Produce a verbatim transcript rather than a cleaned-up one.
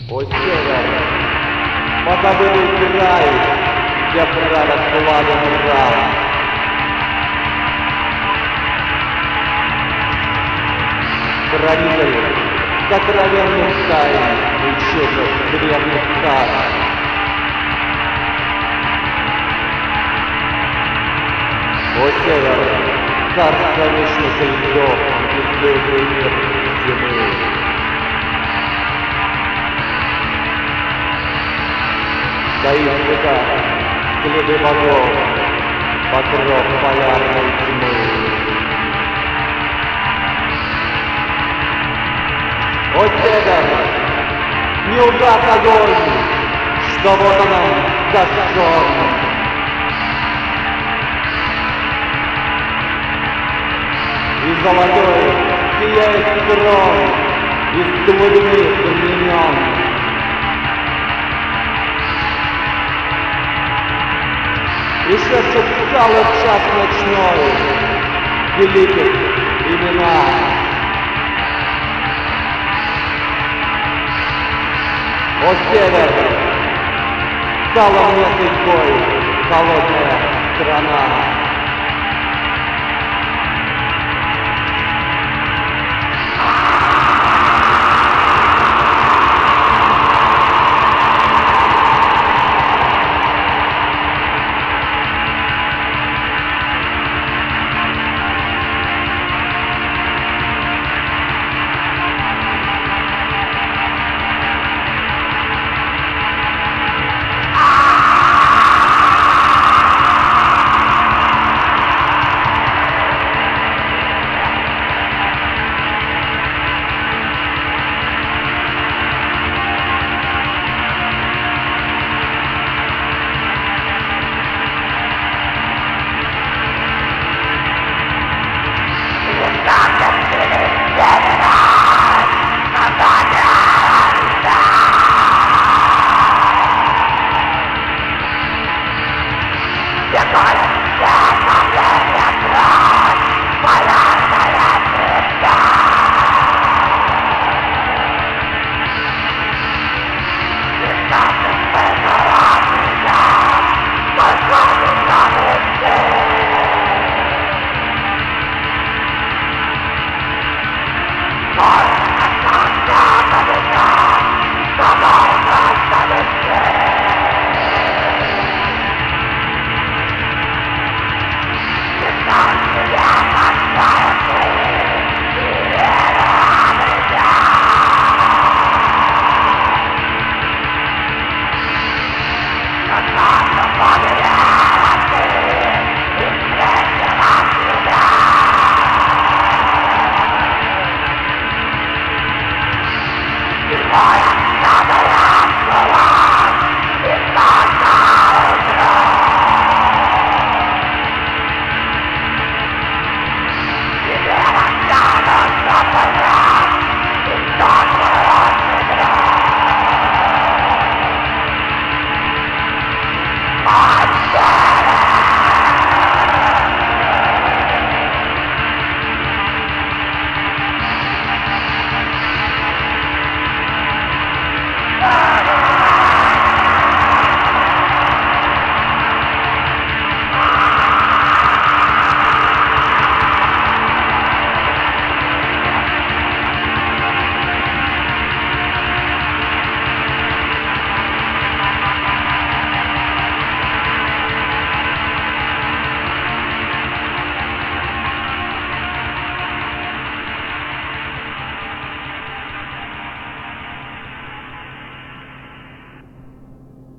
О север, позабытый край, где правят кладом Урал. Хранитель сокровенных тайн и чудес древних царств. О север, царство вечных льдов, бездонный мир зимы. Стоит века, следы богов, покров полярной тьмы. О север, не угас огонь, что вот он зажжен. И золотой сияет трон из глубины времен. И шепчет скалы в час ночной великих имена. О север, стала мне судьбой холодная страна. It's